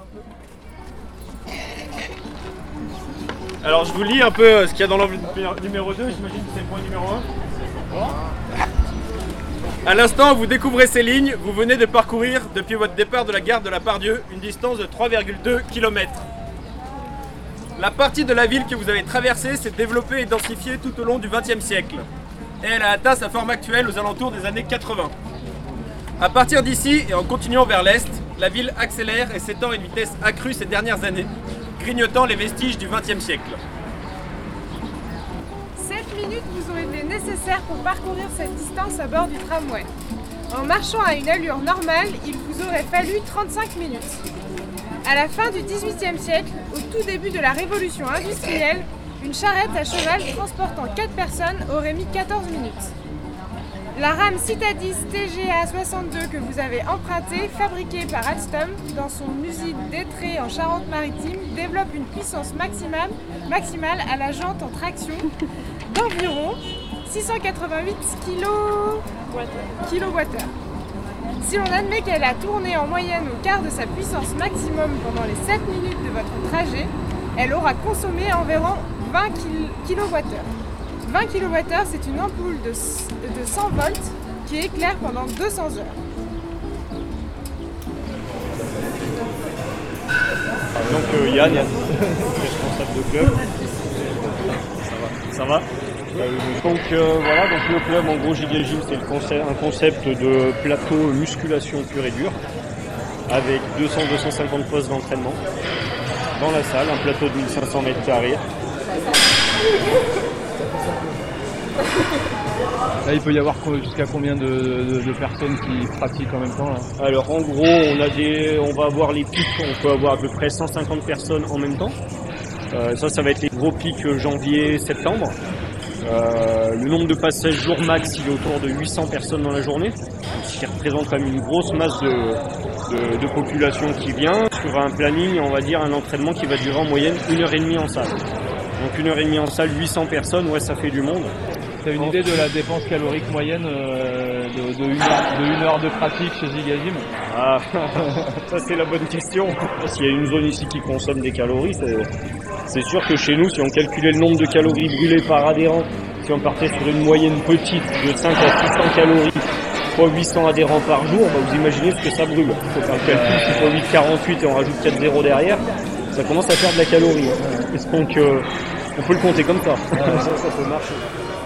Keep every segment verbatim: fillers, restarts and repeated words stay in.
Alors je vous lis un peu ce qu'il y a dans l'enveloppe numéro deux, j'imagine que c'est le point numéro un. À l'instant où vous découvrez ces lignes, vous venez de parcourir depuis votre départ de la gare de la Part-Dieu une distance de trois virgule deux kilomètres. La partie de la ville que vous avez traversée s'est développée et densifiée tout au long du vingtième siècle. Et elle a atteint sa forme actuelle aux alentours des années quatre-vingts. À partir d'ici et en continuant vers l'est, la ville accélère et s'étend à une vitesse accrue ces dernières années, grignotant les vestiges du vingtième siècle. sept minutes vous ont été nécessaires pour parcourir cette distance à bord du tramway. En marchant à une allure normale, il vous aurait fallu trente-cinq minutes. À la fin du dix-huitième siècle, au tout début de la révolution industrielle, une charrette à cheval transportant quatre personnes aurait mis quatorze minutes. La rame Citadis T G A soixante-deux que vous avez empruntée, fabriquée par Alstom dans son usine d'Étré en Charente-Maritime, développe une puissance maximale, maximale à la jante en traction d'environ six cent quatre-vingt-huit kilowattheures. Si l'on admet qu'elle a tourné en moyenne au quart de sa puissance maximum pendant les sept minutes de votre trajet, elle aura consommé environ vingt kilowattheures. vingt kilowattheures, c'est une ampoule de, de cent volts qui éclaire pendant deux cents heures. Donc euh, Yann, Yann, responsable de club. Ça va, ça va euh, Donc euh, voilà, donc le club en gros Giga Gym, c'est le concept, un concept de plateau musculation pure et dure avec deux cents à deux cent cinquante postes d'entraînement dans la salle, un plateau de mille cinq cents mètres carrés. Là, il peut y avoir jusqu'à combien de, de, de personnes qui pratiquent en même temps là? Alors en gros, on a des, on va avoir les pics, on peut avoir à peu près cent cinquante personnes en même temps. Euh, ça, ça va être les gros pics janvier-septembre. Euh, le nombre de passages jour max, il est autour de huit cents personnes dans la journée, ce qui représente quand même une grosse masse de, de, de population qui vient sur un planning, on va dire un entraînement qui va durer en moyenne une heure et demie en salle. Donc une heure et demie en salle, huit cents personnes, ouais, ça fait du monde. Tu as une idée de la dépense calorique moyenne euh, de, de, une heure, de une heure de pratique chez Giga Gym? Ah, ça c'est la bonne question. S'il y a une zone ici qui consomme des calories, c'est, c'est sûr que chez nous, si on calculait le nombre de calories brûlées par adhérent, si on partait sur une moyenne petite de cinq à six cents calories fois huit cents adhérents par jour, bah vous imaginez ce que ça brûle. Il faut faire le calcul, si fois huit virgule quarante-huit et on rajoute quatre zéros derrière, ça commence à faire de la calorie. Est-ce qu'on euh, on peut le compter comme ça? ça, ça peut marcher.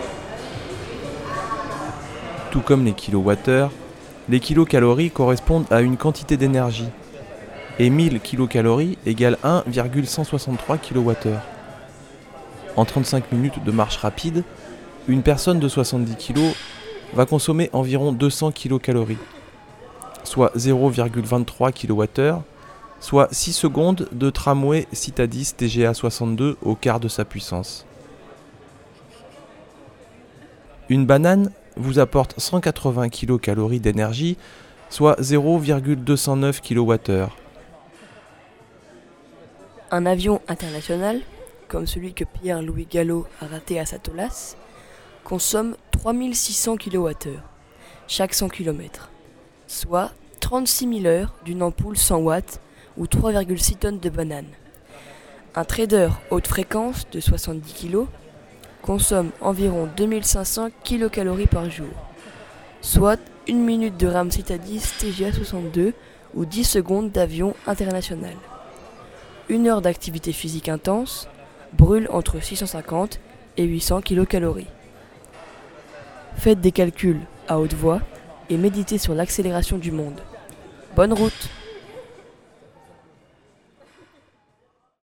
Tout comme les kilowattheures, les kilocalories correspondent à une quantité d'énergie. Et mille kilocalories égale un virgule cent soixante-trois kilowattheures. En trente-cinq minutes de marche rapide, une personne de soixante-dix kilos va consommer environ deux cents kilocalories, soit zéro virgule vingt-trois kilowattheures, soit six secondes de tramway Citadis T G A soixante-deux au quart de sa puissance. Une banane vous apporte cent quatre-vingts kilocalories d'énergie, soit zéro virgule deux cent neuf kilowattheures. Un avion international, comme celui que Pierre-Louis Gallo a raté à Satolas, consomme trois mille six cents kilowattheures chaque cent kilomètres, soit trente-six mille heures d'une ampoule cent watts ou trois virgule six tonnes de bananes. Un trader haute fréquence de soixante-dix kilos consomme environ deux mille cinq cents kilocalories par jour, soit une minute de rame Citadis T G A soixante-deux ou dix secondes d'avion international. Une heure d'activité physique intense brûle entre six cent cinquante et huit cents kilocalories. Faites des calculs à haute voix et méditez sur l'accélération du monde. Bonne route!